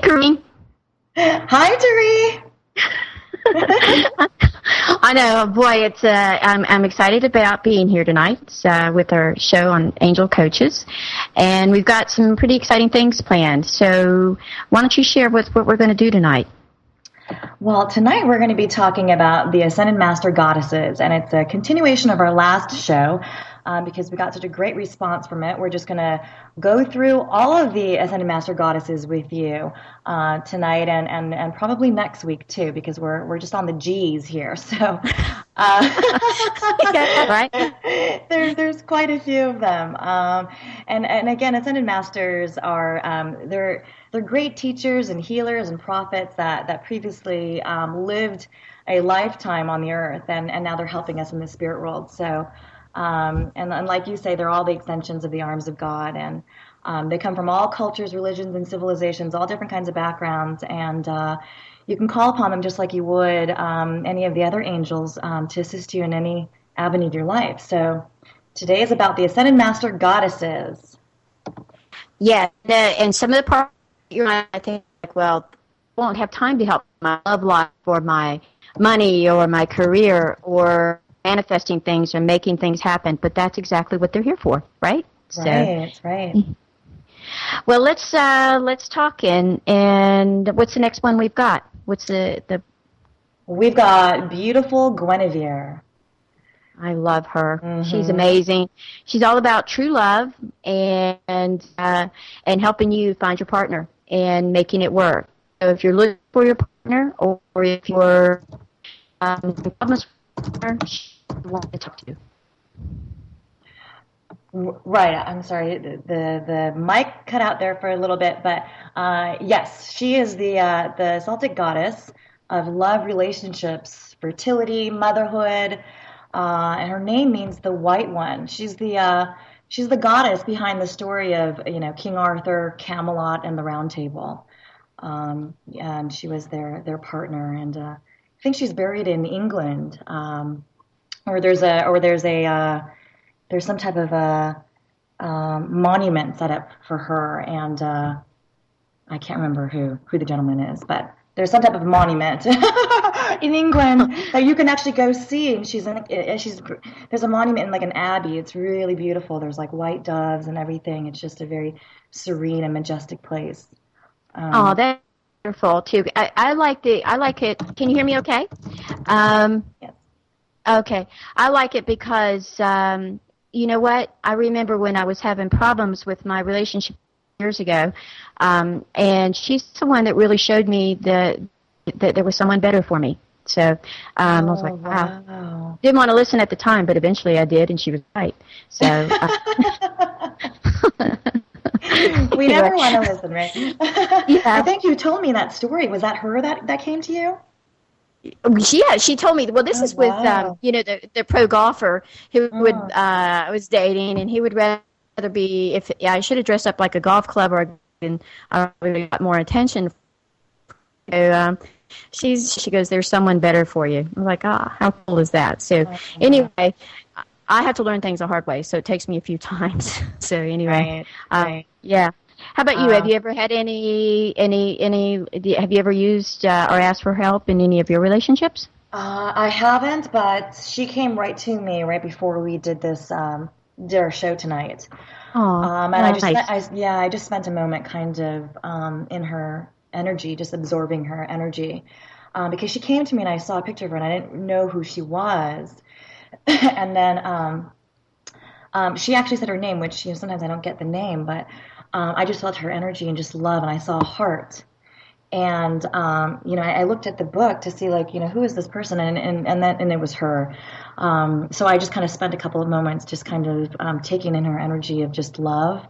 Kareem. Hi, Tari. I know, boy. I'm excited about being here tonight with our show on Angel Coaches, and we've got some pretty exciting things planned. So, why don't you share what we're going to do tonight? Well, tonight we're going to be talking about the Ascended Master Goddesses, and it's a continuation of our last show because we got such a great response from it. We're just going to go through all of the Ascended Master Goddesses with you tonight and probably next week too, because we're just on the G's here. So Yeah, right? there's quite a few of them, and again, Ascended Masters are they're great teachers and healers and prophets that previously lived a lifetime on the earth, and now they're helping us in the spirit world. So, and like you say, they're all the extensions of the arms of God, and they come from all cultures, religions, and civilizations, all different kinds of backgrounds, and you can call upon them just like you would any of the other angels to assist you in any avenue of your life. So today is about the Ascended Master Goddesses. Yeah, and some of the parts you're I think, like, well, I won't have time to help my love life or my money or my career or manifesting things or making things happen, but that's exactly what they're here for, right? Right, right. Well, let's talk and what's the next one we've got? What's the We've got beautiful Guinevere. I love her. Mm-hmm. She's amazing. She's all about true love and helping you find your partner and making it work. So if you're looking for your partner or if you're problems with your partner, she's the one to talk to. Right. I'm sorry. The mic cut out there for a little bit, but yes, she is the Celtic goddess of love, relationships, fertility, motherhood, and her name means the White One. She's the goddess behind the story of King Arthur, Camelot, and the Round Table, and she was their partner. And I think she's buried in England, or there's some type of a monument set up for her, and I can't remember who the gentleman is, but there's some type of monument in England that you can actually go see. And there's a monument in like an abbey. It's really beautiful. There's like white doves and everything. It's just a very serene and majestic place. Oh, that's wonderful too. I like it. Can you hear me? Okay. Yes. Okay. I like it because you know what? I remember when I was having problems with my relationship years ago, and she's the one that really showed me that there was someone better for me. So I was like, wow. Didn't want to listen at the time, but eventually I did, and she was right. So we never want to listen, right? Yeah. I think you told me that story. Was that her that came to you? Yeah, she told me. Well, this is with the pro golfer who I was dating, and he would rather be I should have dressed up like a golf club and I really got more attention. So she goes, "There's someone better for you." I'm like, how cool is that? So anyway, I have to learn things the hard way, so it takes me a few times. So anyway, right. Yeah. How about you? Have you ever had have you ever used or asked for help in any of your relationships? I haven't, but she came right to me right before we did our show tonight. Oh, and I just spent a moment kind of in her energy, just absorbing her energy, because she came to me and I saw a picture of her and I didn't know who she was, and then she actually said her name, which sometimes I don't get the name, but I just felt her energy and just love, and I saw a heart. And I looked at the book to see who is this person, and it was her. So I just kind of spent a couple of moments just kind of taking in her energy of just love,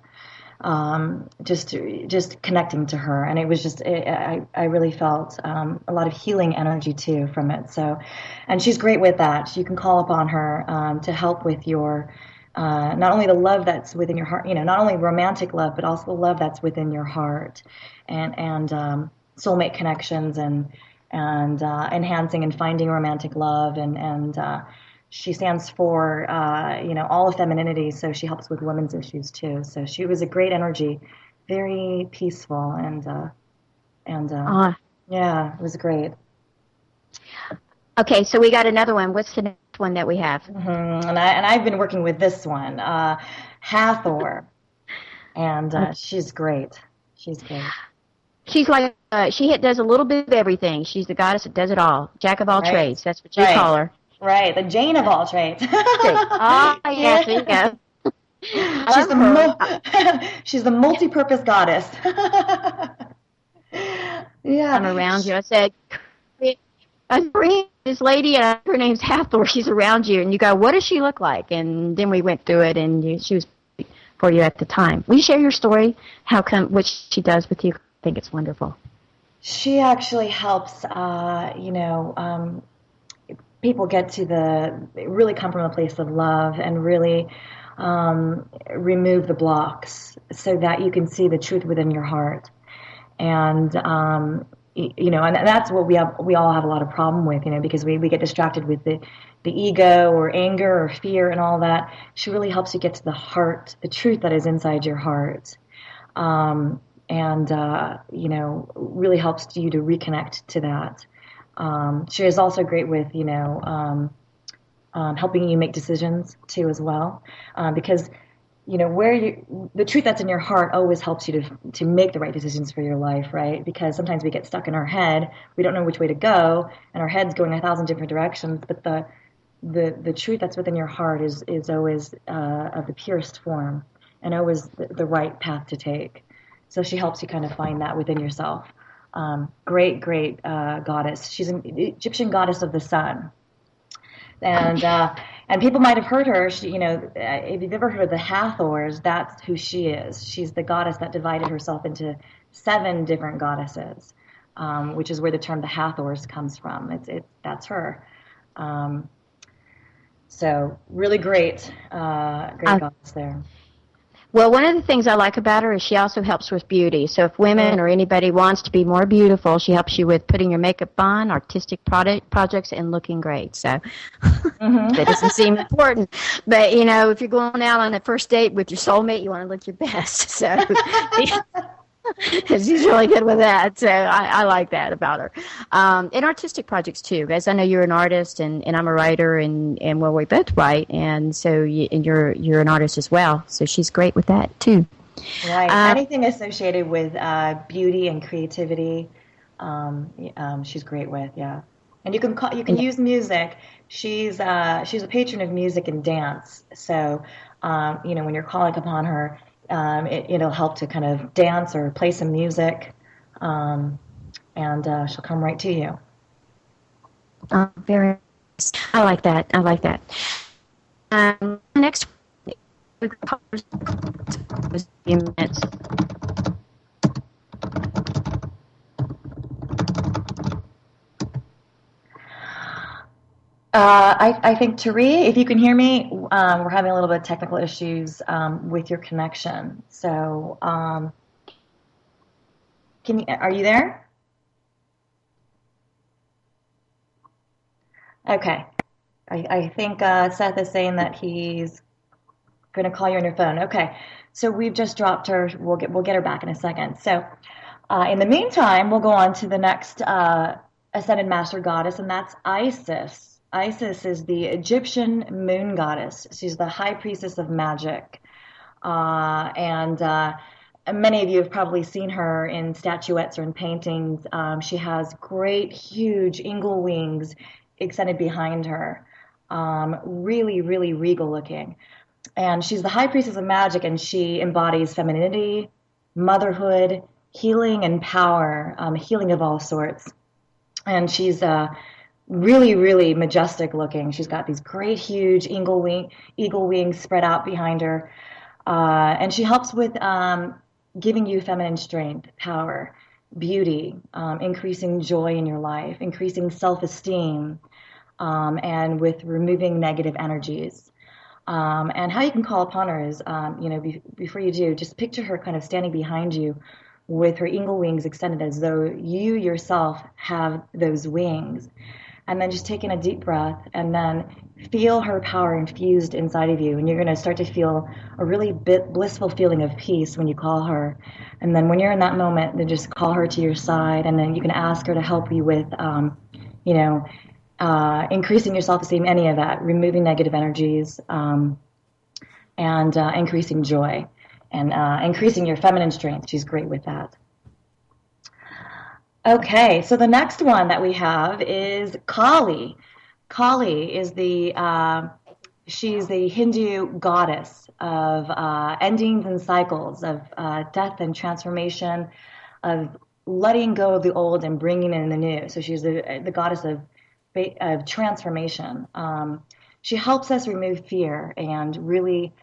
just connecting to her, and it was just I really felt a lot of healing energy too from it. So, and she's great with that. You can call upon her to help with your. Not only the love that's within your heart, not only romantic love, but also the love that's within your heart, and soulmate connections and enhancing and finding romantic love, and she stands for all of femininity, so she helps with women's issues too. So she was a great energy, very peaceful, and And Uh, yeah, it was great. okay, so we got another one. What's the next one that we have? And I've been working with this one, Hathor, and she's great. She's great. She's like does a little bit of everything. She's the goddess that does it all, jack of all Right, trades. That's what you right, call her. right. The Jane of all trades. Ah, yes, there you go. She's she's the multi-purpose goddess. I'm Yeah. around you. I said, I'm bringing this lady, her name's Hathor. She's around you, and you go, what does she look like? And then we went through it, and she was for you at the time. Will you share your story? What she does with you? I think it's wonderful. She actually helps, people get to really come from a place of love and really remove the blocks so that you can see the truth within your heart. And, and that's what we all have a lot of problem with, because we get distracted with the ego or anger or fear and all that. She really helps you get to the heart, the truth that is inside your heart. And really helps you to reconnect to that. She is also great with, helping you make decisions too as well, because the truth that's in your heart always helps you to make the right decisions for your life, right? Because sometimes we get stuck in our head, we don't know which way to go, and our head's going 1,000 different directions. But the truth that's within your heart is always of the purest form and always the right path to take. So she helps you kind of find that within yourself. Great goddess. She's an Egyptian goddess of the sun. And people might have heard her. If you've ever heard of the Hathors, that's who she is. She's the goddess that divided herself into 7 different goddesses, which is where the term the Hathors comes from. That's her. So really great goddess there. Well, one of the things I like about her is she also helps with beauty. So if women or anybody wants to be more beautiful, she helps you with putting your makeup on, artistic projects, and looking great. So that doesn't seem important. But, if you're going out on a first date with your soulmate, you want to look your best. So she's really good with that. So I like that about her. And artistic projects, too, guys. I know you're an artist, and I'm a writer, and well, we both write. And so you're an artist as well. So she's great with that, too. Right. Anything associated with beauty and creativity, she's great with, yeah. And you can use music. She's a patron of music and dance. So, when you're calling upon her, it'll help to kind of dance or play some music, and she'll come right to you. Very nice. I like that. Next, a few minutes. I think, Tari, if you can hear me, we're having a little bit of technical issues with your connection. So, are you there? Okay. I think Seth is saying that he's going to call you on your phone. Okay. So we've just dropped her. We'll get her back in a second. So, in the meantime, we'll go on to the next ascended master goddess, and that's Isis. Isis is the Egyptian moon goddess. She's the high priestess of magic. And many of you have probably seen her in statuettes or in paintings. She has great, huge eagle wings extended behind her. Really, really regal looking. And she's the high priestess of magic, and she embodies femininity, motherhood, healing, and power, healing of all sorts. And she's really, really majestic looking. She's got these great, huge eagle wings spread out behind her. And she helps with giving you feminine strength, power, beauty, increasing joy in your life, increasing self-esteem, and with removing negative energies. And how you can call upon her is, before you do, just picture her kind of standing behind you with her eagle wings extended as though you yourself have those wings. and then just taking a deep breath, and then feel her power infused inside of you. And you're going to start to feel a really blissful feeling of peace when you call her. And then when you're in that moment, then just call her to your side, and then you can ask her to help you with, you know, increasing your self-esteem, any of that, removing negative energies, and increasing joy, and increasing your feminine strength. She's great with that. Okay, so the next one that we have is Kali. Kali is she's the Hindu goddess of endings and cycles, of death and transformation, of letting go of the old and bringing in the new. So she's the goddess of transformation. She helps us remove fear and really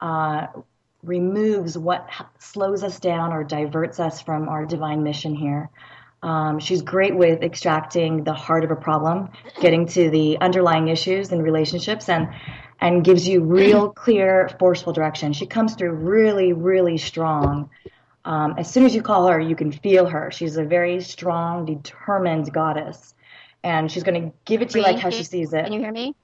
removes what slows us down or diverts us from our divine mission here. She's great with extracting the heart of a problem, getting to the underlying issues and relationships, and gives you real clear, forceful direction. She comes through really, really strong. As soon as you call her, you can feel her. She's a very strong, determined goddess, and she's going to give it to you like how she sees it. Can you hear me?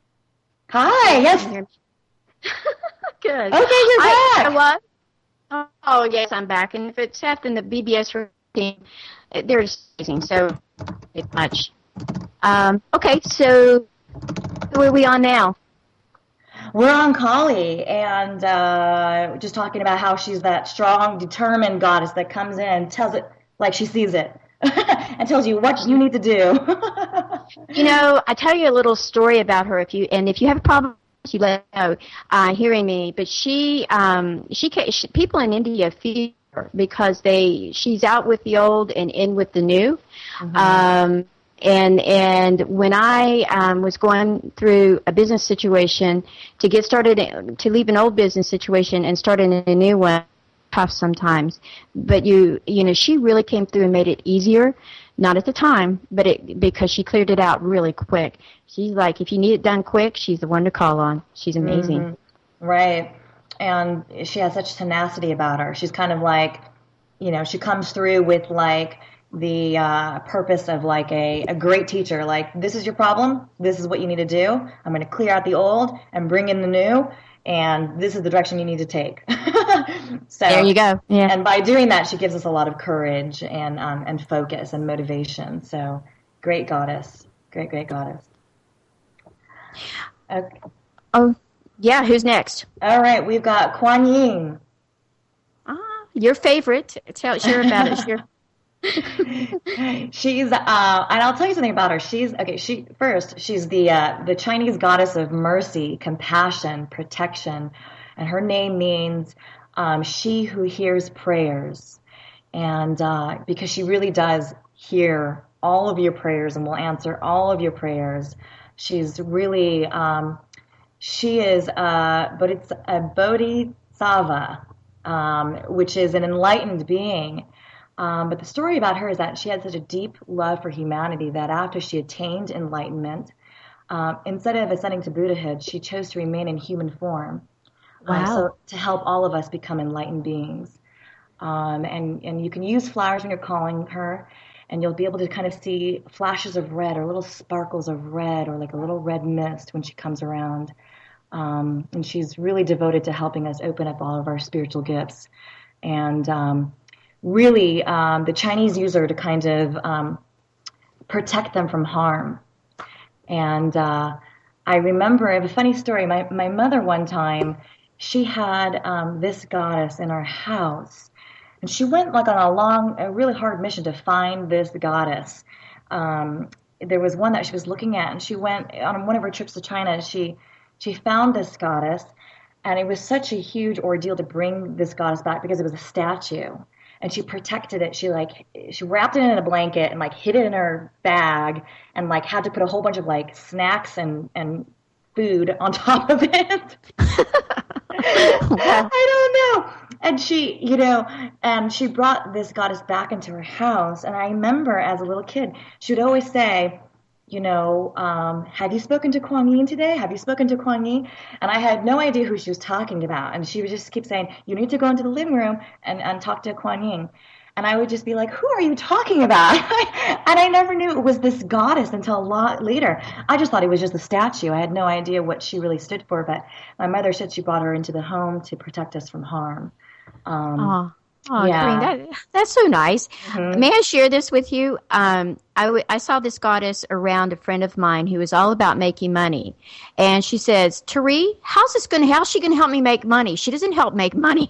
Hi, yes. Can you hear me? Good. Okay, you're back. What? Oh, yes, I'm back. And if it's Seth and the BBS routine, they're amazing, so it's much. Okay, so who are we on now? We're on Kali, and just talking about how she's that strong, determined goddess that comes in and tells it like she sees it and tells you what you need to do. You know, I tell you a little story about her. If you have a problem, you let me know hearing me. But she people in India fear her because she's out with the old and in with the new. Mm-hmm. And when I was going through a business situation to get started, to leave an old business situation and start in a new one, tough sometimes. But you know, she really came through and made it easier. Not at the time, but because she cleared it out really quick. She's like, if you need it done quick, she's the one to call on. She's amazing. Mm-hmm. Right. And she has such tenacity about her. She's kind of like, you know, she comes through with like the purpose of like a great teacher. Like, this is your problem. This is what you need to do. I'm going to clear out the old and bring in the new. And this is the direction you need to take. So there you go. Yeah. And by doing that, she gives us a lot of courage and focus and motivation. So great goddess. Great goddess. Okay. Oh, yeah. Who's next? All right. We've got Kuan Yin. Your favorite. Share about it. Share. She's and I'll tell you something about her. She's the Chinese goddess of mercy, compassion, protection, and her name means she who hears prayers. And because she really does hear all of your prayers and will answer all of your prayers. She's really she is but it's a bodhisattva, which is an enlightened being. But the story about her is that she had such a deep love for humanity that after she attained enlightenment, instead of ascending to Buddhahood, she chose to remain in human form. Wow. So to help all of us become enlightened beings. And you can use flowers when you're calling her, and you'll be able to kind of see flashes of red or little sparkles of red or like a little red mist when she comes around. And she's really devoted to helping us open up all of our spiritual gifts. And really, the Chinese use her to kind of protect them from harm. And I remember, I have a funny story. My mother one time, she had this goddess in our house. And she went like on a really hard mission to find this goddess. There was one that she was looking at, and she went on one of her trips to China. She found this goddess, and it was such a huge ordeal to bring this goddess back because it was a statue. And she protected it. She wrapped it in a blanket and like hid it in her bag, and like had to put a whole bunch of like snacks and food on top of it. I don't know. And she, and she brought this goddess back into her house. And I remember as a little kid, she would always say, have you spoken to Kuan Yin today? Have you spoken to Kuan Yin? And I had no idea who she was talking about. And she would just keep saying, you need to go into the living room and talk to Kuan Yin. And I would just be like, who are you talking about? And I never knew it was this goddess until a lot later. I just thought it was just a statue. I had no idea what she really stood for, but my mother said she brought her into the home to protect us from harm. Corinne, that's so nice. Mm-hmm. May I share this with you? I saw this goddess around a friend of mine who was all about making money. And she says, Tari, how's she going to help me make money? She doesn't help make money.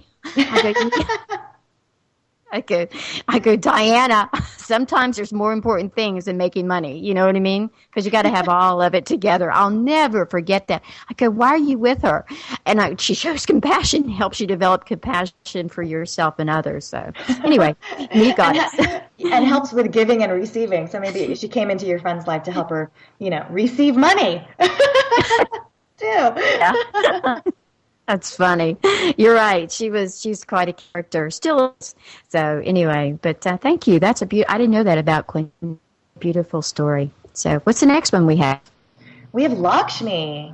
I go, Diana, sometimes there's more important things than making money. You know what I mean? Because you got to have all of it together. I'll never forget that. I go, why are you with her? And she shows compassion, helps you develop compassion for yourself and others. So anyway, me goddess. And helps with giving and receiving. So maybe she came into your friend's life to help her, receive money too. Yeah. That's funny. You're right. She's quite a character. Still is. So anyway, but thank you. That's I didn't know that about Queen. Beautiful story. So what's the next one we have? We have Lakshmi.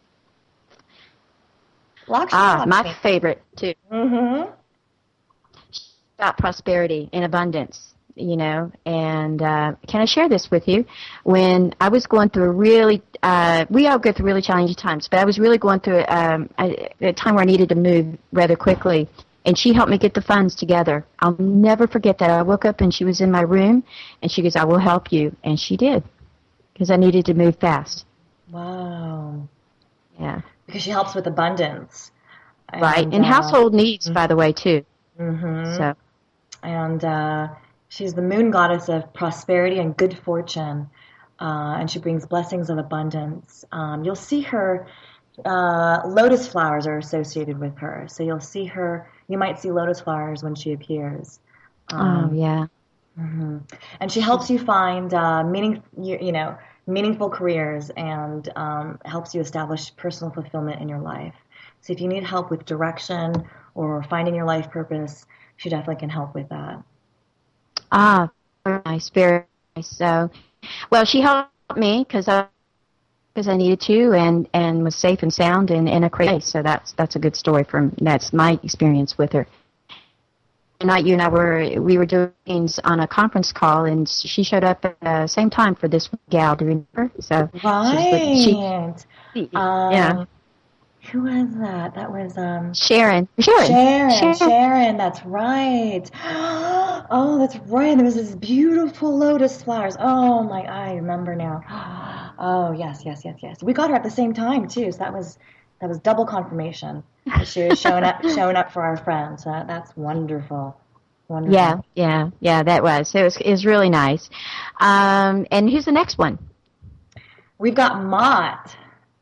Lakshmi. My favorite too. Mm-hmm. About prosperity and abundance. And can I share this with you? When I was going through we all go through really challenging times, but I was really going through a time where I needed to move rather quickly, and she helped me get the funds together. I'll never forget that. I woke up and she was in my room, and she goes, I will help you, and she did, because I needed to move fast. Wow. Yeah. Because she helps with abundance. Right, and household needs, by the way, too. Mm-hmm. So. And she's the moon goddess of prosperity and good fortune, and she brings blessings of abundance. You'll see her, lotus flowers are associated with her. So you might see lotus flowers when she appears. Yeah. Mm-hmm. And she helps you find meaningful careers and helps you establish personal fulfillment in your life. So if you need help with direction or finding your life purpose, she definitely can help with that. Very nice, very nice. So, well, she helped me because I needed to, and was safe and sound and in a great place. So that's a good story that's my experience with her. Tonight, you and I were doing things on a conference call, and she showed up at the same time for this gal. Do you remember? So right. Yeah. Who was that? That was Sharon. Sharon, that's right. Oh, that's right. There was this beautiful lotus flowers. Oh my, I remember now. Oh, yes. We got her at the same time too. So that was double confirmation. She was showing up for our friends. So that's wonderful. Wonderful. Yeah, that was. So it was really nice. And who's the next one? We've got Mott.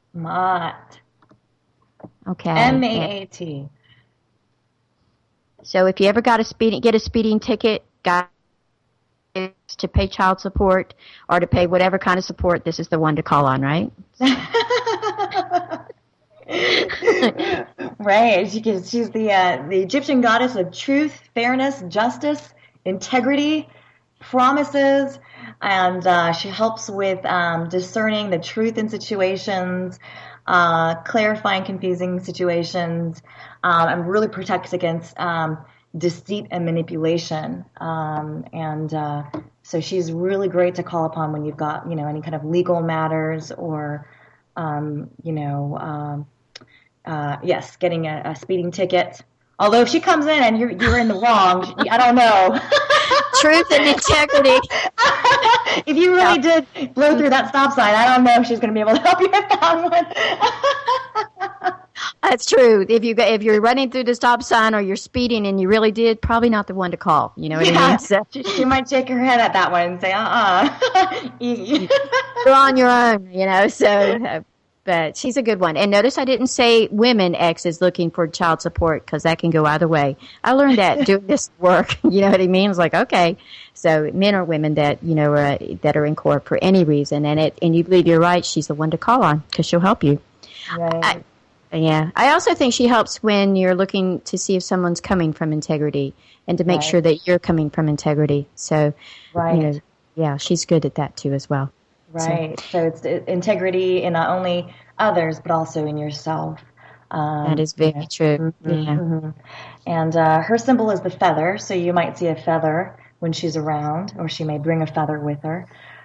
Okay. M-A-A-T. So if you ever get a speeding ticket, got to pay child support or to pay whatever kind of support, this is the one to call on, right? Right. She's the Egyptian goddess of truth, fairness, justice, integrity, promises, and she helps with discerning the truth in situations, clarifying confusing situations, and really protects against deceit and manipulation. So she's really great to call upon when you've got, any kind of legal matters or, getting a speeding ticket. Although if she comes in and you're in the wrong, I don't know. Truth and integrity. If you really did blow through that stop sign, I don't know if she's going to be able to help you with that one. That's true. If you're running through the stop sign or you're speeding and you really did, probably not the one to call. You know what I mean? So, she might shake her head at that one and say, You're on your own, so... But she's a good one. And notice I didn't say women X is looking for child support because that can go either way. I learned that doing this work. You know what I mean? It's like, okay. So men or women that, that are in court for any reason. And you believe you're right. She's the one to call on because she'll help you. Right. I also think she helps when you're looking to see if someone's coming from integrity and to make sure that you're coming from integrity. So, she's good at that too as well. Right. So it's integrity in not only others, but also in yourself. That is very true. Mm-hmm. Yeah. Mm-hmm. And her symbol is the feather, so you might see a feather when she's around, or she may bring a feather with her.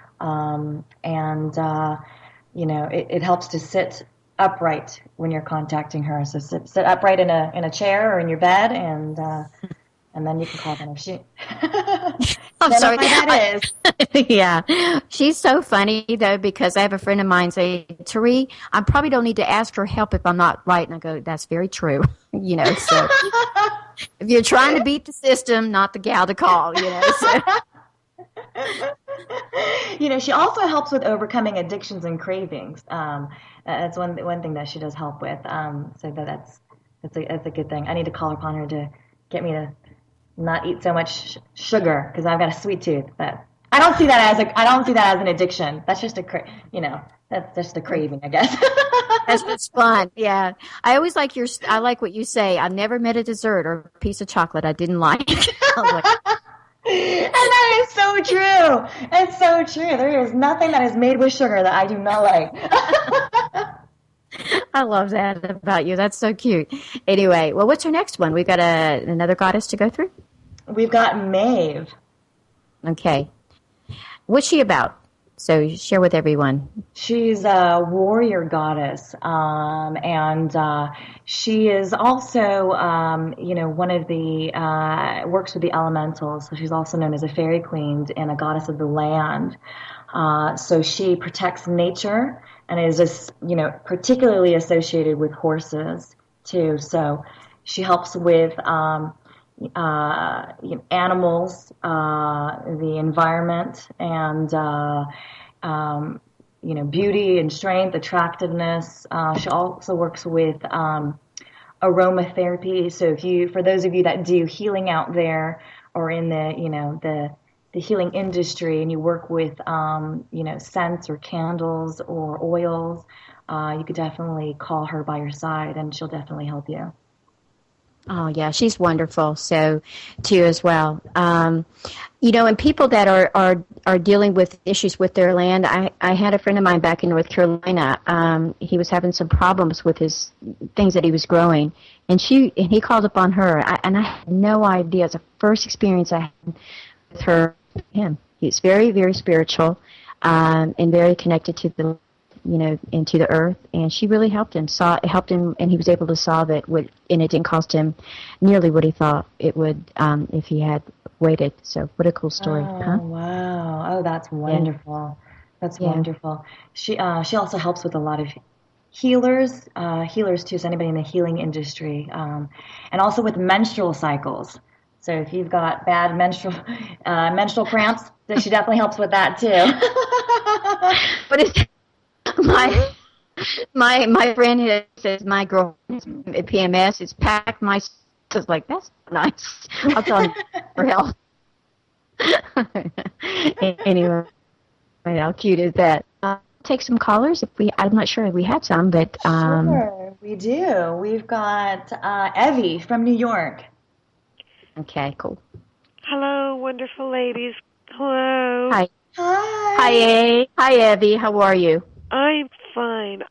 It helps to sit upright when you're contacting her. So sit upright in a chair or in your bed, and then you can call on her. I'm sorry. That is. Yeah. She's so funny, though, because I have a friend of mine say, Tari, I probably don't need to ask for help if I'm not right. And I go, that's very true. So if you're trying to beat the system, not the gal to call, So. She also helps with overcoming addictions and cravings. That's one thing that she does help with. So that's a good thing. I need to call upon her to get me to not eat so much sugar because I've got a sweet tooth. But I don't see that as an addiction. That's just that's just a craving, I guess. That's fun. Yeah. I always like I like what you say. I've never met a dessert or a piece of chocolate I didn't like. And that is so true. It's so true. There is nothing that is made with sugar that I do not like. I love that about you. That's so cute. Anyway, well, what's our next one? We've got another goddess to go through? We've got Maeve. Okay. What's she about? So share with everyone. She's a warrior goddess, and she is also, one of the works with the elementals. So she's also known as a fairy queen and a goddess of the land. So she protects nature and is just, particularly associated with horses too. So she helps with animals, the environment, and beauty and strength, attractiveness. She also works with aromatherapy. So for those of you that do healing out there or in the healing industry, and you work with scents or candles or oils, you could definitely call her by your side, and she'll definitely help you. Oh, yeah, she's wonderful. So, too, as well. And people that are dealing with issues with their land, I had a friend of mine back in North Carolina. He was having some problems with his things that he was growing, and he called upon her, and I had no idea. It's the first experience I had with him. He's very, very spiritual, and very connected to the into the earth, and she really helped him, and he was able to solve it and it didn't cost him nearly what he thought it would if he had waited. So what a cool story. Oh, wow. Oh, that's wonderful. Yeah. That's wonderful. She also helps with a lot of healers too, so anybody in the healing industry, and also with menstrual cycles. So if you've got bad menstrual cramps, then she definitely helps with that too. What is my friend says my girlfriend at PMS is packed my is like that's nice. I'll tell him for help. Anyway, how cute is that? Take some callers I'm not sure if we had some, but sure, we do. We've got Evie from New York. Okay, cool. Hello, wonderful ladies. Hello. Hi. Hi, Evie. How are you? I'm fine.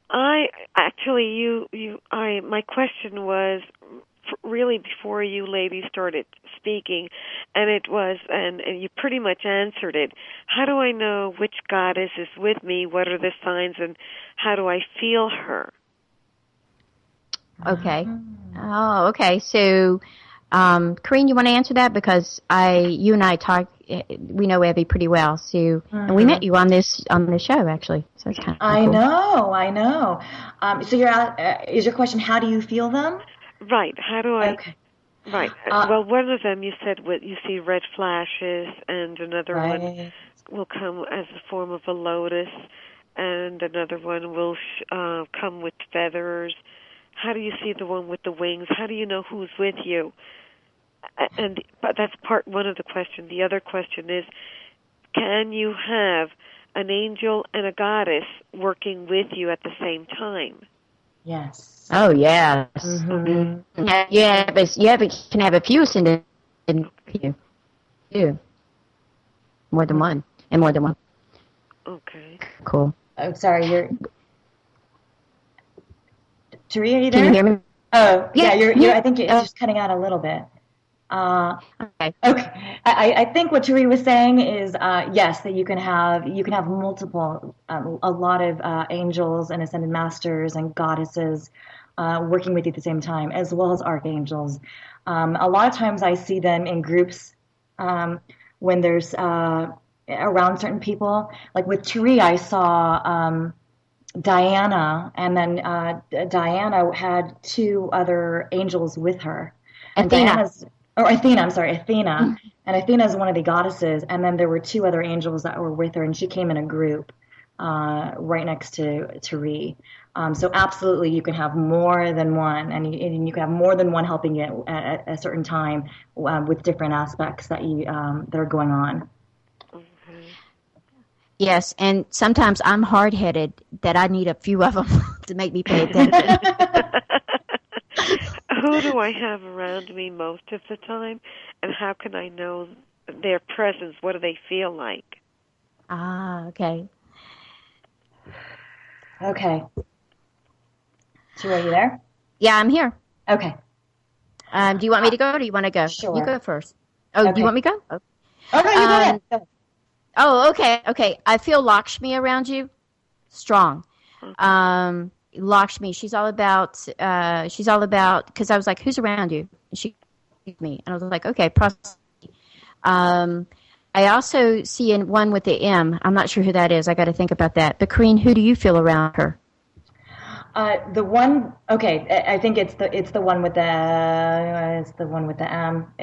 My question was really before you ladies started speaking, and it was, and you pretty much answered it. How do I know which goddess is with me? What are the signs, and how do I feel her? Okay. Oh, okay. So, Corrine, you want to answer that? Because you and I we know Evie pretty well. So, and we met you on this show actually. So it's kind of cool. I know. So is your question, how do you feel them? Right. How do I? Okay. Right. Well, one of them you said you see red flashes, and another one will come as the form of a lotus, and another one will come with feathers. How do you see the one with the wings? How do you know who's with you? But that's part one of the question. The other question is, can you have an angel and a goddess working with you at the same time? Yes. Oh, yes. Mm-hmm. Yeah, but you can have a few in you. Two. More than one. And more than one. Okay. Cool. Oh, sorry, Tari, are you there? Can you hear me? Oh, yeah, Yeah. I think it's just cutting out a little bit. Okay. Okay. I think what Turi was saying is, yes, that you can have multiple, a lot of angels and ascended masters and goddesses working with you at the same time, as well as archangels. A lot of times I see them in groups when there's around certain people. Like with Turi, I saw Diana, and then Diana had two other angels with her. And Athena. Athena, I'm sorry, Athena. And Athena is one of the goddesses, and then there were two other angels that were with her, and she came in a group right next to Re. So absolutely, you can have more than one, and you can have more than one helping you at a certain time with different aspects that are going on. Yes, and sometimes I'm hard-headed that I need a few of them to make me pay attention. Who do I have around me most of the time, and how can I know their presence? What do they feel like? Ah, okay. Okay. So are you there? Yeah, I'm here. Okay. Do you want me to go or do you want to go? Sure. You go first. Oh, okay. Do you want me to go? Oh, no, you go ahead. Oh, okay, okay. I feel Lakshmi around you. Strong. Lakshmi, she's all about, because I was like, who's around you? And she me. And I was like, okay, prosperity. I also see one with the M. I'm not sure who that is. I got to think about that. But Corrine, who do you feel around her? The one, okay, I think it's the one with the M. It's the one with the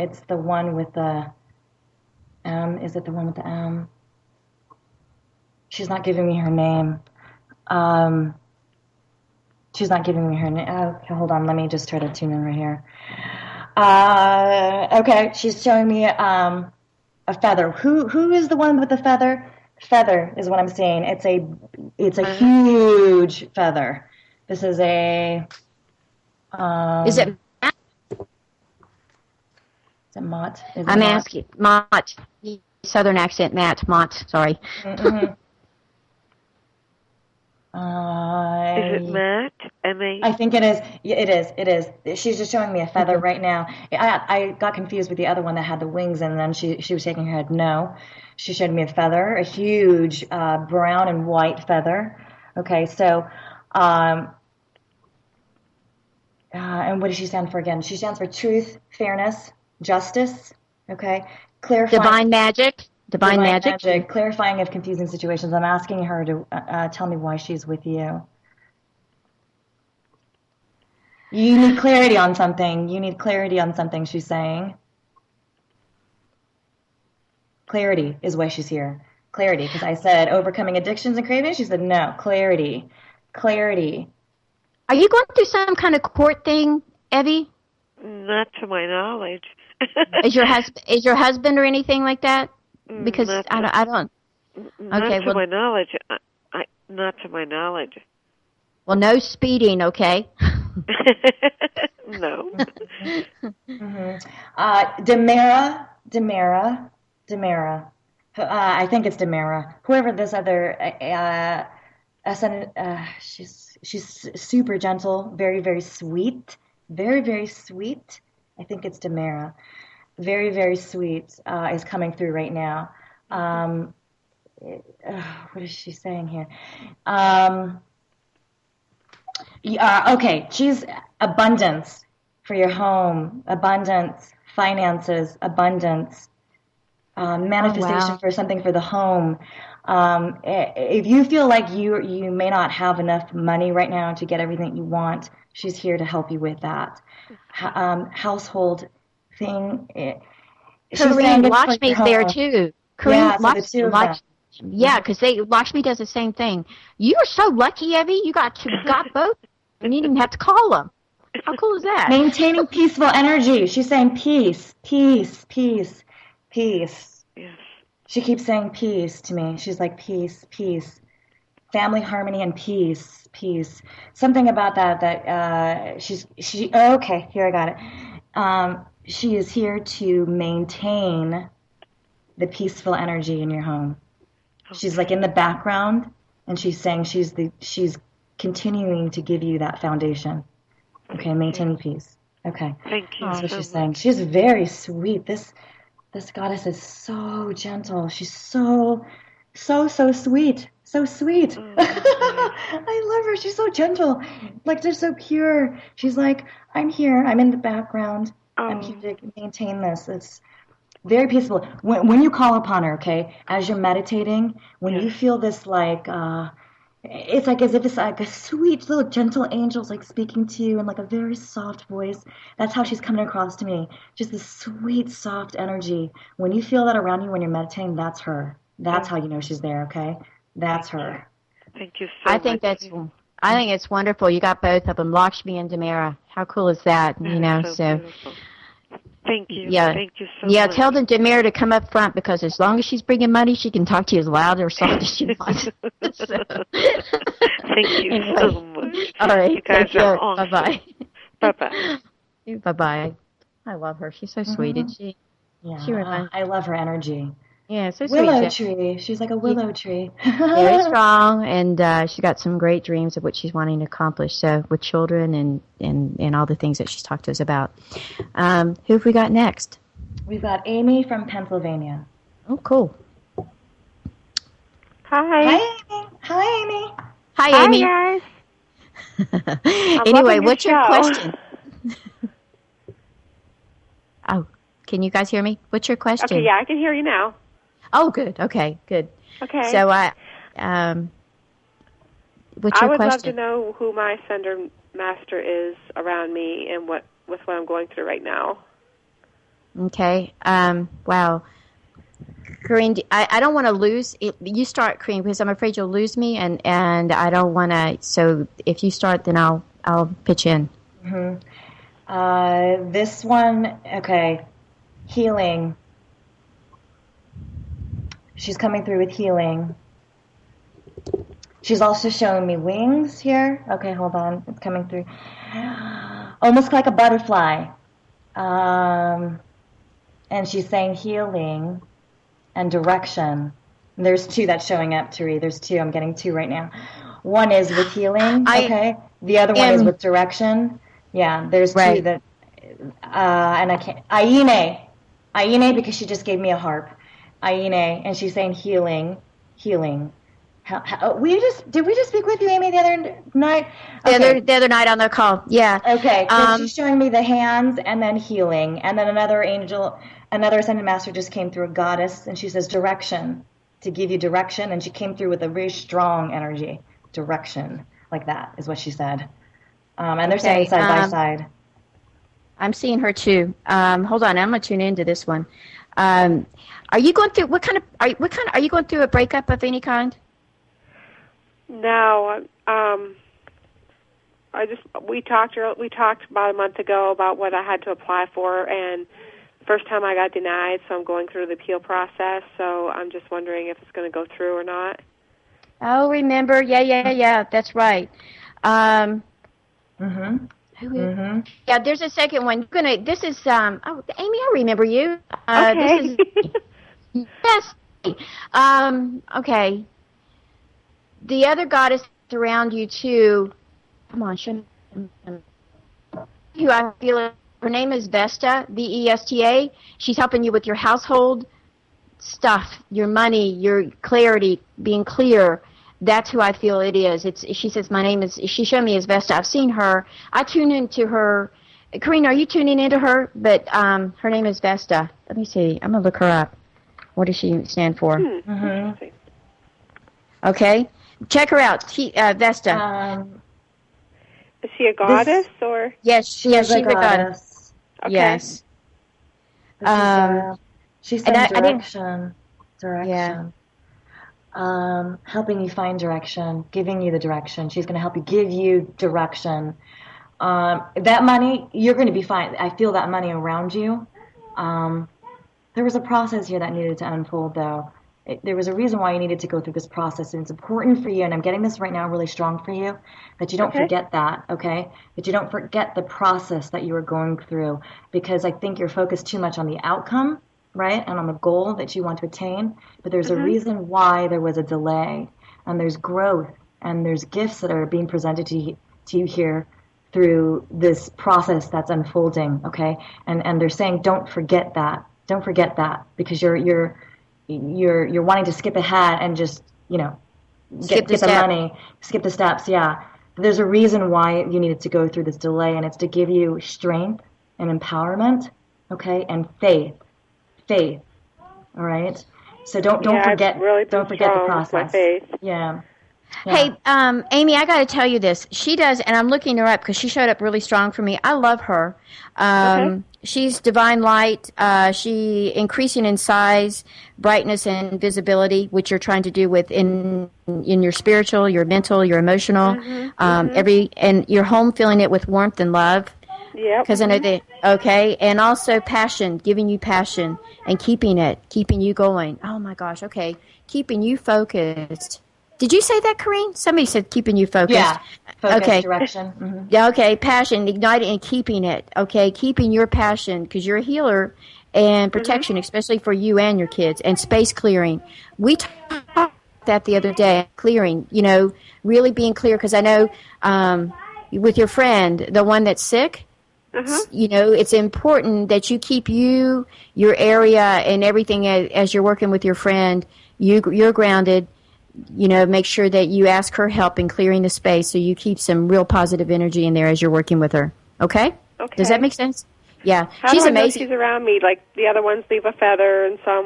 is it the one with the M? She's not giving me her name. She's not giving me her name. Okay, hold on. Let me just try to tune in right here. Okay, she's showing me a feather. Who is the one with the feather? Feather is what I'm seeing. It's a huge feather. This is a. Is it Matt? Is it Mott? I'm asking Mott. Southern accent, Matt. Mott. Sorry. Mm-hmm. Is it Matt? M-A? I think it is. Yeah, it is. She's just showing me a feather right now. I got confused with the other one that had the wings, and then she was shaking her head. No, she showed me a feather, a huge brown and white feather. Okay, so, and what does she stand for again? She stands for truth, fairness, justice. Okay, clarifying. Divine magic. Divine magic. Clarifying of confusing situations. I'm asking her to tell me why she's with you. You need clarity on something. She's saying. Clarity is why she's here. Clarity, because I said overcoming addictions and cravings. She said no. Clarity. Are you going through some kind of court thing, Evie? Not to my knowledge. Is your husband or anything like that? Because I don't. Not to my knowledge. Not to my knowledge. Well, no speeding, okay? No. Mm-hmm. Demara. I think it's Demara. Whoever this other, she's super gentle, very, very sweet, very, very sweet. I think it's Demara. Very, very sweet is coming through right now. What is she saying here? Okay, she's abundance for your home, abundance, finances, abundance, manifestation for something for the home. If you feel like you may not have enough money right now to get everything you want, she's here to help you with that. Household thing. Corinne Lakshmi's there too. Corinne Lakshmi. Yeah, because Lakshmi does the same thing. You are so lucky, Evie. You got both. You didn't even have to call them. How cool is that? Maintaining peaceful energy. She's saying peace. Yes. She keeps saying peace to me. She's like peace. Family harmony and peace. Something about that okay, here I got it. She is here to maintain the peaceful energy in your home. Okay. She's like in the background, and she's saying she's continuing to give you that foundation. Okay, maintain peace. Okay. Thank you. That's what so she's much. saying. She's very sweet. This goddess is so gentle. She's so sweet. So sweet. Oh, I love her. She's so gentle. Like, they're so pure. She's like, I'm here. I'm in the background. I'm here to maintain this. It's very peaceful. When you call upon her, okay, as you're meditating, when you feel this, like, it's like as if it's like a sweet little gentle angel's like speaking to you in like a very soft voice. That's how she's coming across to me. Just this sweet, soft energy. When you feel that around you when you're meditating, that's her. That's how you know she's there, okay? That's her. Thank you so much. I think it's wonderful. You got both of them, Lakshmi and Damara. How cool is that? So beautiful. Thank you. Yeah. Thank you so much. Yeah, tell them Damara to come up front, because as long as she's bringing money, she can talk to you as loud or soft as she wants. Thank you so much. All right. You guys are awesome. Bye-bye. Bye-bye. Bye-bye. I love her. She's so sweet, isn't she? Yeah, I love her energy. Yeah, so sweet. Willow tree. She's like a willow tree. Very strong, and she's got some great dreams of what she's wanting to accomplish. So with children and all the things that she's talked to us about. Who have we got next? We've got Amy from Pennsylvania. Oh, cool. Hi. Hi, Amy. Hi, Amy. Hi, guys. Anyway, what's your question? Oh, can you guys hear me? What's your question? Okay, yeah, I can hear you now. Oh, good. Okay, good. Okay. So, what's your I would question? love to know who my sender master is around me and with what I'm going through right now. Okay. Wow. Corinne, I don't want to lose it. You start, Corinne, because I'm afraid you'll lose me, and I don't want to. So if you start, then I'll pitch in. Mm-hmm. This one, okay. Healing. She's coming through with healing. She's also showing me wings here. Okay, hold on. It's coming through. Almost like a butterfly. And she's saying healing and direction. And there's two that's showing up, Tari. There's two. I'm getting two right now. One is with healing, okay? The other one is with direction. Yeah, there's two that... and I can't... Aine, because she just gave me a harp. Aine, and she's saying healing. Did we just speak with you, Amy, the other night? Okay. The other night on the call, yeah. Okay, she's showing me the hands and then healing, and then another ascended master just came through, a goddess, and she says direction, to give you direction, and she came through with a very strong energy, direction, like that is what she said. And they're standing side by side. I'm seeing her too. Hold on, I'm gonna tune into this one. Are you going through are you going through a breakup of any kind? No, we talked about a month ago about what I had to apply for, and first time I got denied, so I'm going through the appeal process. So I'm just wondering if it's going to go through or not. Oh, remember? Yeah. That's right. Yeah, there's a second one. This is Amy. I remember you. Okay. This is yes. Okay. The other goddess around you too. Come on, show me. Who I feel her name is Vesta, Vesta. She's helping you with your household stuff, your money, your clarity, being clear. That's who I feel it is. She says my name is. She showed me as Vesta. I've seen her. I tune into her. Corinne, are you tuning into her? But her name is Vesta. Let me see. I'm gonna look her up. What does she stand for? Okay, check her out. Vesta. Is she a goddess or? Yes, she's a goddess. Okay. Yes. She's saying direction. Direction. Helping you find direction, giving you the direction. She's going to help you give you direction. That money, you're going to be fine. I feel that money around you. There was a process here that needed to unfold, though. There was a reason why you needed to go through this process, and it's important for you, and I'm getting this right now really strong for you, that you don't forget that, okay? That you don't forget the process that you were going through, because I think you're focused too much on the outcome, right, and on the goal that you want to attain, but there's a reason why there was a delay, and there's growth, and there's gifts that are being presented to you here through this process that's unfolding, okay? And they're saying, don't forget that. Don't forget that, because you're wanting to skip ahead and just, get the money, skip the steps, yeah. There's a reason why you needed to go through this delay, and it's to give you strength and empowerment, okay, and faith. Faith. All right? So don't forget don't forget the process. My faith. Yeah. Hey, Amy, I got to tell you this. She does, and I'm looking her up because she showed up really strong for me. I love her. Okay. She's divine light. She increasing in size, brightness, and visibility, which you're trying to do with in your spiritual, your mental, your emotional, and your home, filling it with warmth and love. Yeah. Because I know that. Okay, and also passion, giving you passion and keeping you going. Oh my gosh. Okay, keeping you focused. Did you say that, Corrine? Somebody said keeping you focused. Yeah, focus, direction. Mm-hmm. Yeah, okay, passion, igniting and keeping it. Okay, keeping your passion, because you're a healer, and protection, especially for you and your kids, and space clearing. We talked about that the other day, clearing, really being clear, because I know with your friend, the one that's sick, it's important that you keep your area and everything as you're working with your friend, you're grounded. Make sure that you ask her help in clearing the space so you keep some real positive energy in there as you're working with her. Okay? Okay. Does that make sense? Yeah. How she's do I know amazing. She's around me. Like the other ones leave a feather, and some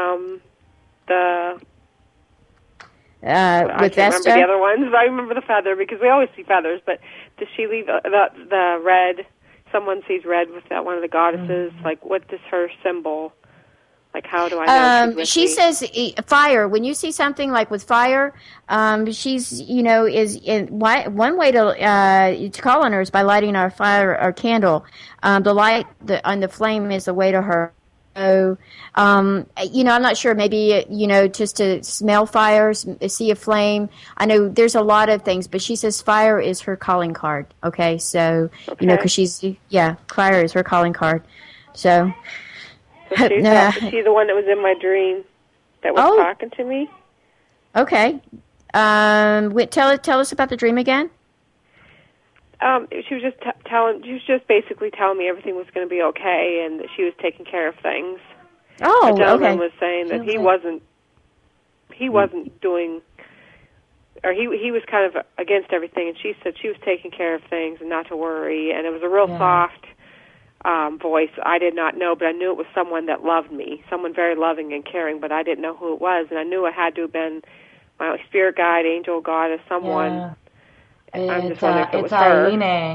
I can't remember the other ones. I remember the feather because we always see feathers. But does she leave the red? Someone sees red with that one of the goddesses. Like, what is her symbol? Like, how do I know she's with she me? says fire. When you see something like with fire, she's, one way to call on her is by lighting our fire or candle. The light on the flame is the way to her. So, I'm not sure. Maybe, just to smell fire, see a flame. I know there's a lot of things, but she says fire is her calling card. Okay, so, because fire is her calling card. So... So is she the one that was in my dream that was talking to me? Okay. Tell us about the dream again. She was just basically telling me everything was going to be okay and that she was taking care of things. Oh, the gentleman was saying that he wasn't doing, or he was kind of against everything, and she said she was taking care of things and not to worry, and it was a real soft voice. I did not know, but I knew it was someone that loved me, someone very loving and caring, but I didn't know who it was, and I knew it had to have been my spirit guide, angel, goddess, someone. Yeah. I'm just wondering if it was her.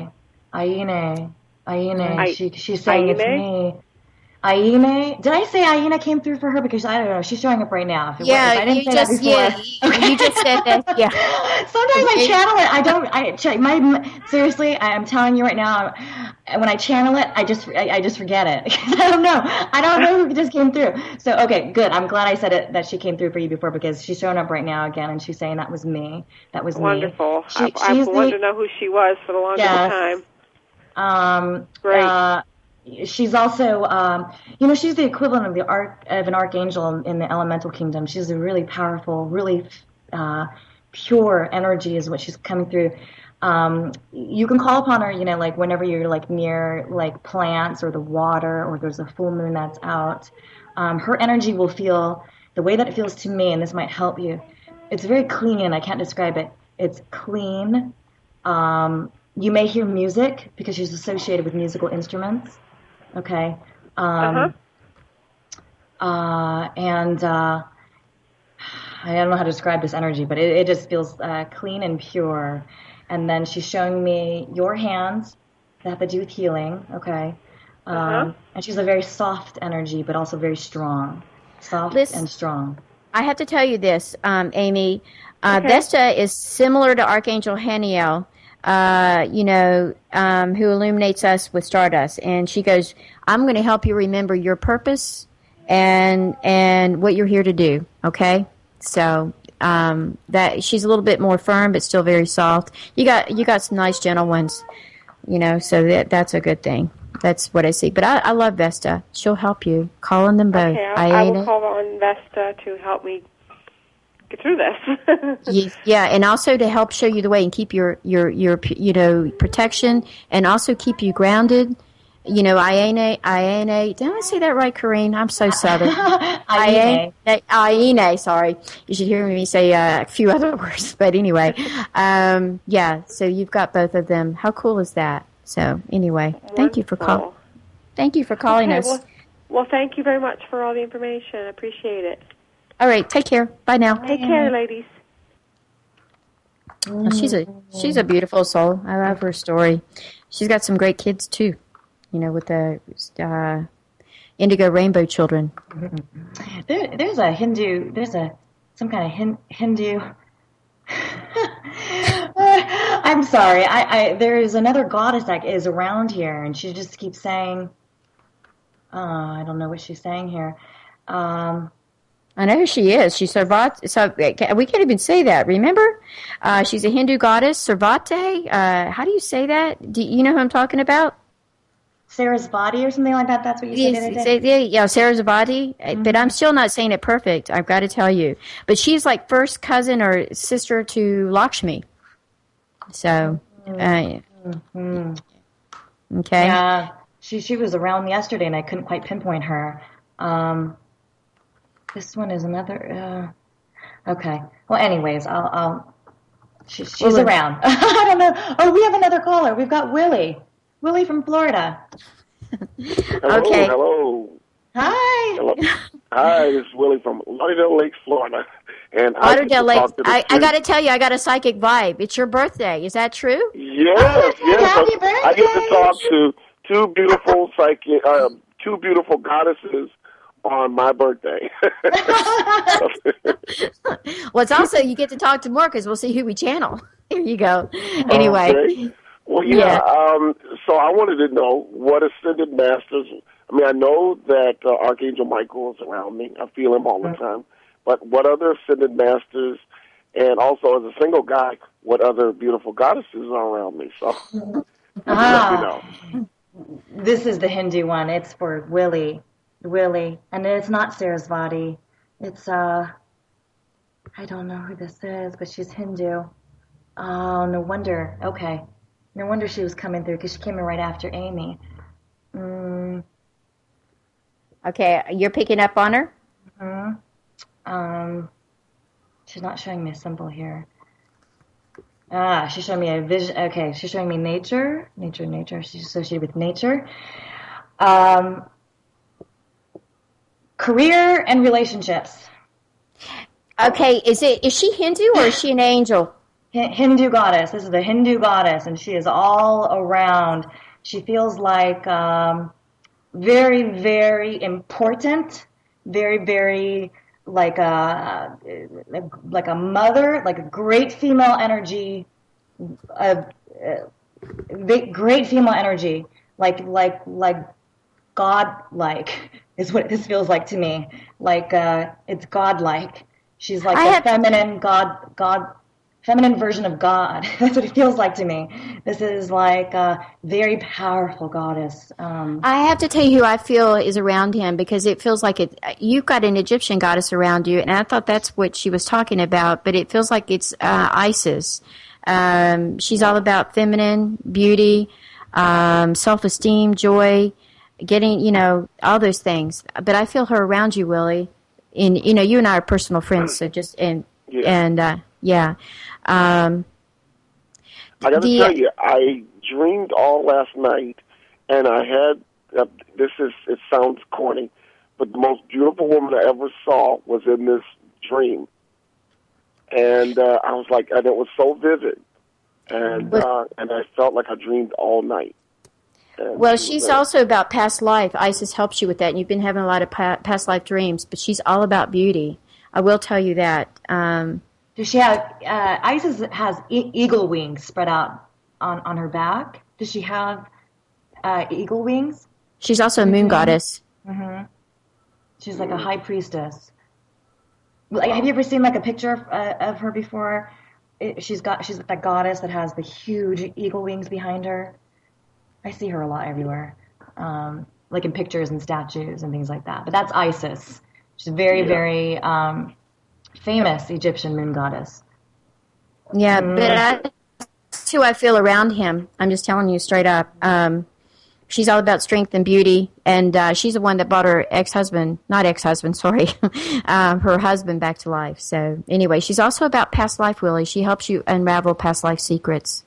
Aine. She's saying it's me. Aine. Did I say Aina came through for her? Because I don't know. She's showing up right now. If I didn't say that before. You just said that. Yeah. Sometimes I channel it. Seriously, I'm telling you right now. When I channel it, I just forget it. I don't know who just came through. So okay, good. I'm glad I said it that she came through for you before, because she's showing up right now again, and she's saying that was me. That was wonderful. Me. I've wanted to know who she was for the longest time. Great. She's also, she's the equivalent of an archangel in the elemental kingdom. She's a really powerful, really pure energy is what she's coming through. You can call upon her, like whenever you're like near like plants or the water, or there's a full moon that's out. Her energy will feel the way that it feels to me, and this might help you. It's very clean. I can't describe it. It's clean. You may hear music because she's associated with musical instruments. Okay. And I don't know how to describe this energy, but it just feels clean and pure. And then she's showing me your hands that have to do with healing. Okay. And she's a very soft energy, but also very strong. Soft and strong. I have to tell you this, Amy. Vesta is similar to Archangel Haniel. Who illuminates us with stardust. And she goes, I'm going to help you remember your purpose and what you're here to do. Okay. So, that she's a little bit more firm, but still very soft. You got some nice gentle ones, so that's a good thing. That's what I see. But I love Vesta. She'll help you. Call on them both. Okay, I will call on Vesta to help me get through this. Yeah, and also to help show you the way and keep your protection, and also keep you grounded. Iene. Did I say that right, Corrine? I'm so southern. Iene. Sorry. You should hear me say a few other words. But anyway, so you've got both of them. How cool is that? So anyway, thank you for calling us. Well, thank you very much for all the information. I appreciate it. All right, take care. Bye now. Take care, ladies. Oh, she's a beautiful soul. I love her story. She's got some great kids too. With the indigo rainbow children. There's a Hindu. Some kind of Hindu. I'm sorry. There is another goddess that is around here, and she just keeps saying, I don't know what she's saying here. I know who she is. She's Sarvati. So we can't even say that. Remember, she's a Hindu goddess, Sarvati. How do you say that? Do you know who I'm talking about? Sarasvati or something like that. That's what you said. Yeah, Sarasvati. Mm-hmm. But I'm still not saying it perfect. I've got to tell you. But she's like first cousin or sister to Lakshmi. So, okay. Yeah, she was around yesterday, and I couldn't quite pinpoint her. This one is another. Okay. Well, anyways, she's around. I don't know. Oh, we have another caller. We've got Willie. Willie from Florida. Okay. Hello. Hi. Hello. Hi, this is Willie from Lauderdale Lakes, Florida. And Lauderdale Lakes. I got to tell you, I got a psychic vibe. It's your birthday. Is that true? Yes, yes. Happy birthday. I get to talk to two beautiful goddesses on my birthday. Well, it's also you get to talk to more because we'll see who we channel. Here you go. Anyway. Okay. Well, yeah. So I wanted to know what ascended masters. I mean, I know that Archangel Michael is around me. I feel him all the time. But what other ascended masters, and also as a single guy, what other beautiful goddesses are around me? So, let me know. This is the Hindu one. It's for Willie, and it's not Sarasvati. It's I don't know who this is, but she's Hindu. Oh, no wonder. Okay. No wonder she was coming through, because she came in right after Amy. Okay, you're picking up on her? Mm-hmm. She's not showing me a symbol here. She's showing me a vision. Okay, she's showing me nature. Nature. She's associated with nature. Career and relationships. Okay, is she Hindu or is she an angel? Hindu goddess. This is the Hindu goddess, and she is all around. She feels like very, very important, very, very like a mother, like a great female energy, great female energy, like God-like is what this feels like to me. Like it's God-like. She's like the feminine feminine version of God. That's what it feels like to me. This is like a very powerful goddess. I have to tell you who I feel is around him, because it feels like you've got an Egyptian goddess around you, and I thought that's what she was talking about, but it feels like it's Isis. She's all about feminine, beauty, self-esteem, joy, getting, all those things. But I feel her around you, Willie. And, you and I are personal friends, so just, yeah. I got to tell you, I dreamed all last night, and I had, it sounds corny, but the most beautiful woman I ever saw was in this dream. And I was like, and it was so vivid. And I felt like I dreamed all night. Well, she's also about past life. Isis helps you with that, and you've been having a lot of past life dreams, but she's all about beauty. I will tell you that. Does she have, Isis has eagle wings spread out on her back. Does she have eagle wings? She's also a moon goddess. Mm-hmm. She's like a high priestess. Like, have you ever seen like a picture of her before? She's that goddess that has the huge eagle wings behind her. I see her a lot everywhere, like in pictures and statues and things like that. But that's Isis. She's very, very famous Egyptian moon goddess. Yeah, but that's who I feel around him. I'm just telling you straight up. She's all about strength and beauty, and she's the one that brought her her husband back to life. So anyway, she's also about past life, Willie. She helps you unravel past life secrets.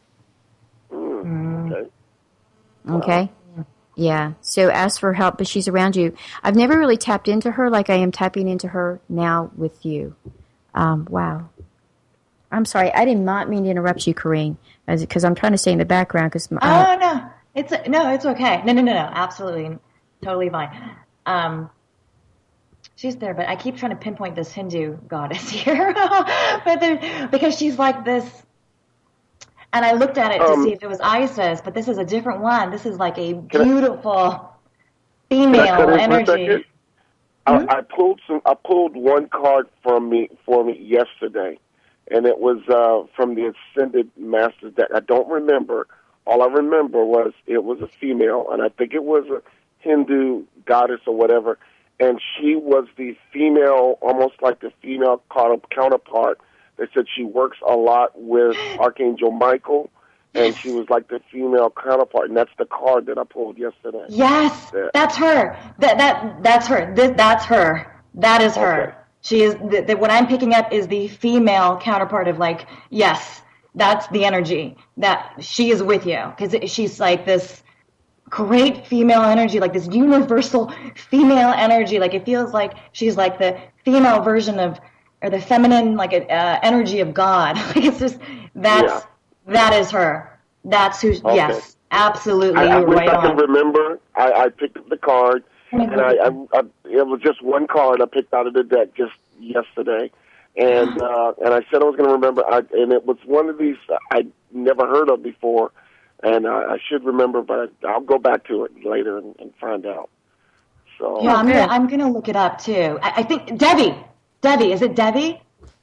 Okay. Okay? Yeah. So ask for help, but she's around you. I've never really tapped into her like I am tapping into her now with you. Wow. I'm sorry. I did not mean to interrupt you, Corrine, because I'm trying to stay in the background. Oh, no. It's okay. No. Absolutely. Totally fine. She's there, but I keep trying to pinpoint this Hindu goddess here. Because she's like this, and I looked at it to see if it was Isis, but this is a different one. This is like a beautiful female energy. I pulled one card for me yesterday, and it was from the Ascended Masters deck. I don't remember. All I remember was it was a female, and I think it was a Hindu goddess or whatever, and she was the female, almost like the female counterpart. They said she works a lot with Archangel Michael, and she was like the female counterpart, and that's the card that I pulled yesterday. Yes, that's her. That's her. That's her. That is her. Okay. She is. What I'm picking up is the female counterpart of like, yes. That's the energy that she is with you, because she's like this great female energy, like this universal female energy. Like it feels like she's like the female version of, or the feminine, like energy of God. Like it's just that is her. That's who. Okay. Yes, absolutely. I wish I could remember. I picked up the card, and it was just one card I picked out of the deck just yesterday. And I said I was going to remember, and it was one of these I'd never heard of before, and I should remember, but I'll go back to it later and find out. So yeah, I'm gonna look it up too. I think Debbie, is it Debbie?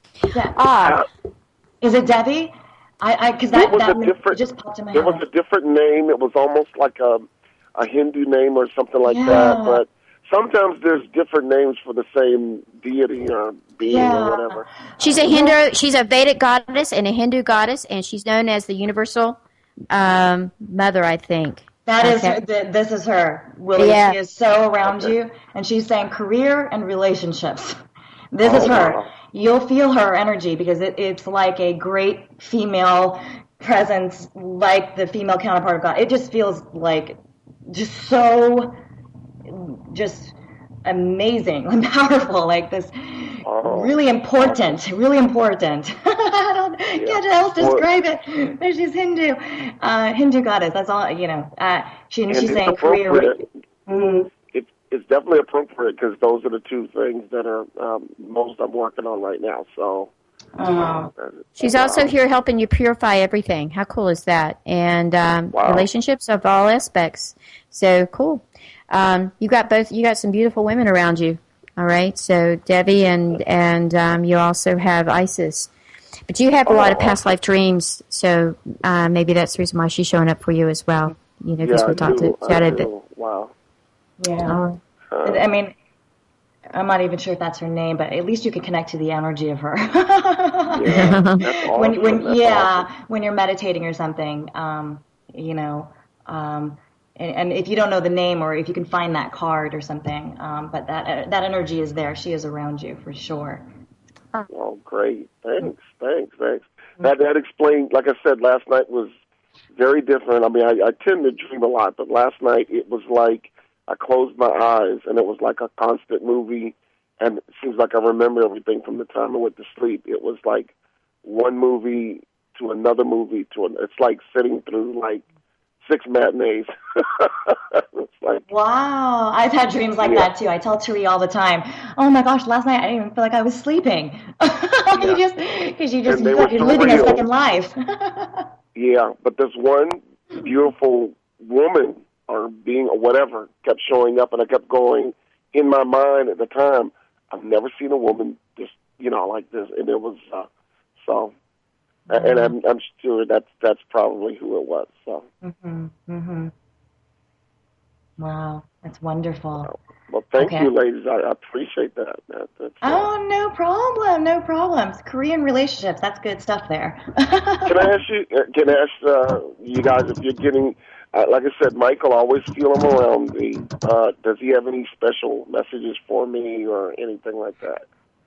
Is it Debbie? Because that just popped in my head. It was a different name. It was almost like a Hindu name or something like that, but. Sometimes there's different names for the same deity or being or whatever. She's a Hindu. She's a Vedic goddess and a Hindu goddess, and she's known as the universal mother, I think. That is her, this is her, Willie. Yeah. She is so around you, and she's saying career and relationships. This is her. Wow. You'll feel her energy because it's like a great female presence, like the female counterpart of God. It just feels like just so... just amazing and powerful, like this really important. I don't get how else to describe it. But she's Hindu goddess. That's all, she's saying career. It's definitely appropriate because those are the two things that are most I'm working on right now. So she's also here helping you purify everything. How cool is that? And relationships of all aspects. So cool. You got some beautiful women around you. All right. So Debbie and you also have Isis, but you have a lot of past life dreams. So maybe that's the reason why she's showing up for you as well. Because we chatted. Wow. Yeah. I mean, I'm not even sure if that's her name, but at least you can connect to the energy of her. Yeah, that's awesome. When you're meditating or something, and if you don't know the name or if you can find that card or something, but that energy is there. She is around you for sure. Oh, great. Thanks. That explained, like I said, last night was very different. I mean, I tend to dream a lot, but last night it was like I closed my eyes and it was like a constant movie, and it seems like I remember everything from the time I went to sleep. It was like one movie to another movie it's like sitting through like 6 matinees. It's like, wow. I've had dreams like that too. I tell Turi all the time, oh my gosh, last night I didn't even feel like I was sleeping. Because you feel like you're living a second life. Yeah, but this one beautiful woman or being or whatever kept showing up, and I kept going in my mind at the time. I've never seen a woman just, like this, and it was so. And I'm sure that's probably who it was. So. Wow, that's wonderful. Well, thank you, ladies. I appreciate that. No problem. No problems. Korean relationships. That's good stuff there. Can I ask you? Can I ask you guys if you're getting? Like I said, Michael, I always feel him around me. Does he have any special messages for me or anything like that?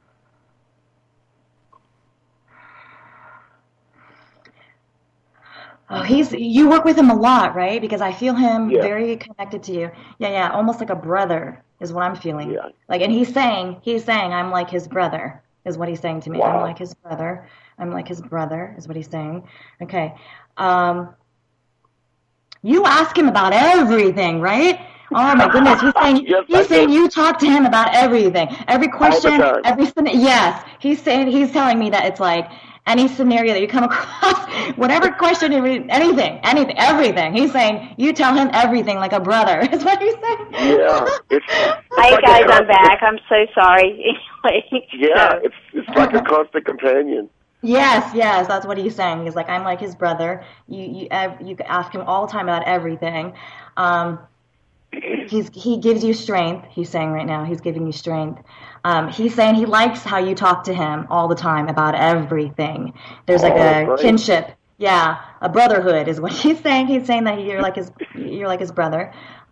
Oh, you work with him a lot, right? Because I feel him Yeah. very connected to you. Yeah, almost like a brother is what I'm feeling. Yeah. Like, and he's saying, I'm like his brother, is what he's saying to me. Wow. I'm like his brother. I'm like his brother, is what he's saying. Okay. You ask him about everything, right? Oh my goodness, he's saying you talk to him about everything, every question, yes. He's telling me that it's like any scenario that you come across, whatever question, anything, everything. He's saying you tell him everything like a brother. Is what he's saying. Yeah. Hi guys, I'm back. I'm so sorry. Yeah, it's like a constant companion. Yes, that's what he's saying. He's like, I'm like his brother. You ask him all the time about everything. He gives you strength. He's saying right now, he's giving you strength. He's saying he likes how you talk to him all the time about everything. There's like a kinship. Yeah, a brotherhood is what he's saying. He's saying that you're like his brother.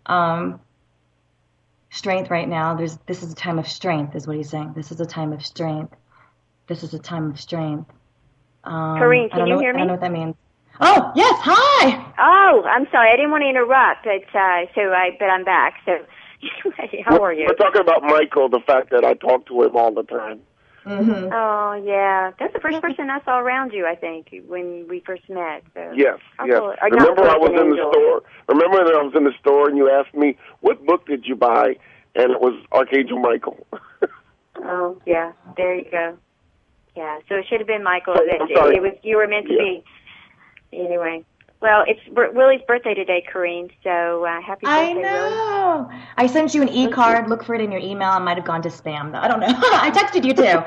Strength right now. This is a time of strength, is what he's saying. This is a time of strength. This is a time of strength. Corinne, can you hear me? I don't know what that means. Oh, yes, hi! Oh, I'm sorry. I didn't want to interrupt, but I'm back. So, how are you? We're talking about Michael, the fact that I talk to him all the time. Mm-hmm. Oh, yeah. That's the first person I saw around you, I think, when we first met. So. Yes. Remember I was in the store? Remember that I was in the store and you asked me, what book did you buy? And it was Archangel Michael. Oh, yeah. There you go. Yeah, so it should have been Michael. You were meant to be. Anyway, well, it's Willie's birthday today, Corinne. So happy birthday, Willie. I know. I sent you an e-card. Look for it in your email. I might have gone to spam, though. I don't know. I texted you too.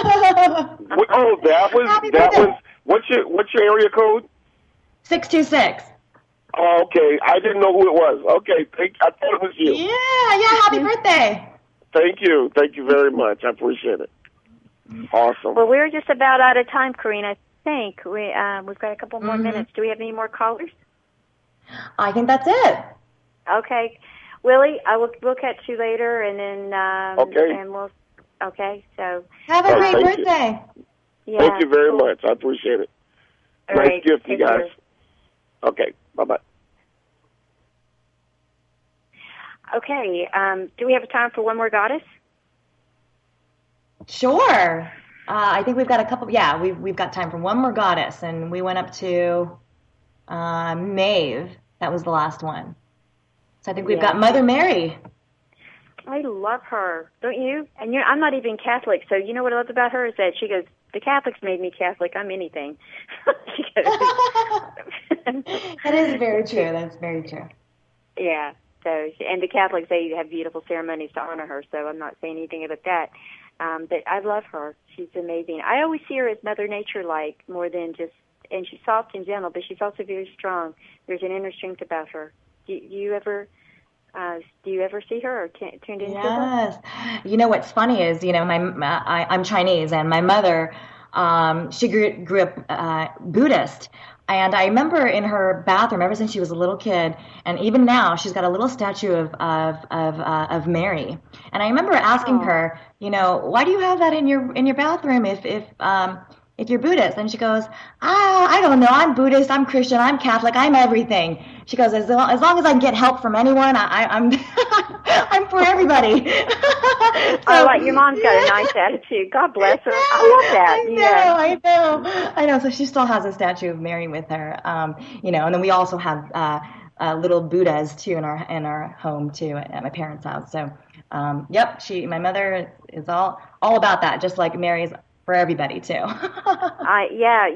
that was. What's your area code? 626. Oh, okay. I didn't know who it was. Okay, I thought it was you. Yeah. Happy birthday. Thank you very much. I appreciate it. Awesome. Well, we're just about out of time, Corinne. I think we've got a couple more minutes. Do we have any more callers? I think that's it. Okay, Willie, we'll catch you later, and then okay. And we'll So have a great birthday. Yeah, thank you very much. I appreciate it. All nice right, gift, you guys. Okay, bye. Okay, do we have time for one more goddess? Sure. I think we've got a couple. Yeah, we've got time for one more goddess, and we went up to Maeve. That was the last one. So I think we've got Mother Mary. I love her, don't you? And I'm not even Catholic, so you know what I love about her is that she goes, the Catholics made me Catholic. I'm anything. That is very true. That's very true. Yeah. So, and the Catholics, they have beautiful ceremonies to honor her. So I'm not saying anything about that. But I love her. She's amazing. I always see her as Mother Nature-like more than just, and she's soft and gentle, but she's also very strong. There's an inner strength about her. Do you ever see her or tuned into her? Yes. You know what's funny is, I'm Chinese, and my mother, she grew up Buddhist. And I remember in her bathroom, ever since she was a little kid, and even now, she's got a little statue of Mary. And I remember asking her, why do you have that in your bathroom if you're Buddhist? And she goes, I don't know. I'm Buddhist. I'm Christian. I'm Catholic. I'm everything. She goes, as long as I can get help from anyone, I'm I'm for everybody. So, your mom's got a nice attitude. God bless her. I love that. I know. So she still has a statue of Mary with her. And then we also have little Buddhas too in our home too at my parents' house. So, my mother is all about that, just like Mary's for everybody too. I'll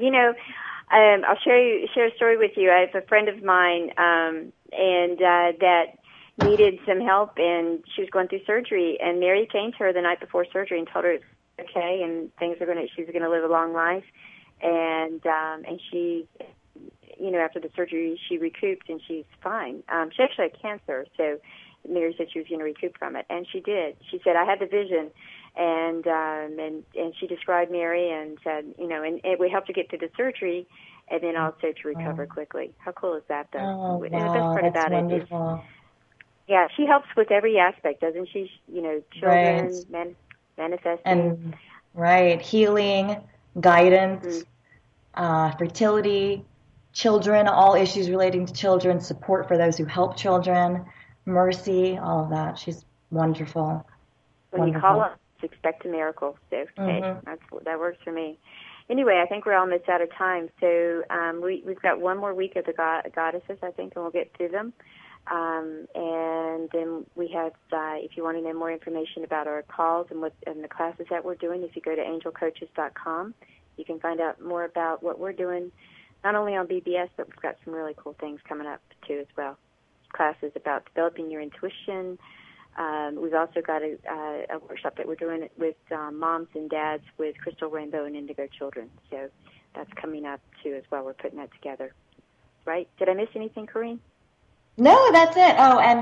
share a story with you. I have a friend of mine, that needed some help, and she was going through surgery. And Mary came to her the night before surgery and told her it's okay, and she's gonna live a long life. And she, after the surgery, she recouped and she's fine. She actually had cancer, so Mary said she was going to recoup from it, and she did. She said, I had the vision. and she described Mary and said, and we helped her get through the surgery, and then also to recover quickly. How cool is that, though? Oh, and wow, the best part that's about wonderful. it is, yeah, she helps with every aspect, doesn't she? Children, manifesting. And, healing, guidance, fertility, children, all issues relating to children, support for those who help children, mercy, all of that. She's wonderful. When you call up, expect a miracle. So, hey, that works for me. Anyway, I think we're almost out of time. So we've got one more week of the goddesses, I think, and we'll get through them. And then we have, if you want to know more information about our calls and the classes that we're doing, if you go to angelcoaches.com, you can find out more about what we're doing, not only on BBS, but we've got some really cool things coming up, too, as well. Classes about developing your intuition. We've also got a workshop that we're doing with moms and dads with Crystal Rainbow and Indigo Children. So that's coming up, too, as well. We're putting that together. Right? Did I miss anything, Corrine? No, that's it. Oh, and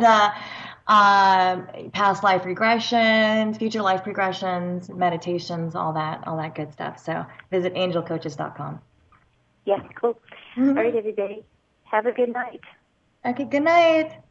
past life regressions, future life regressions, meditations, all that good stuff. So visit angelcoaches.com. Yes, cool. All right, everybody. Have a good night. Okay, good night.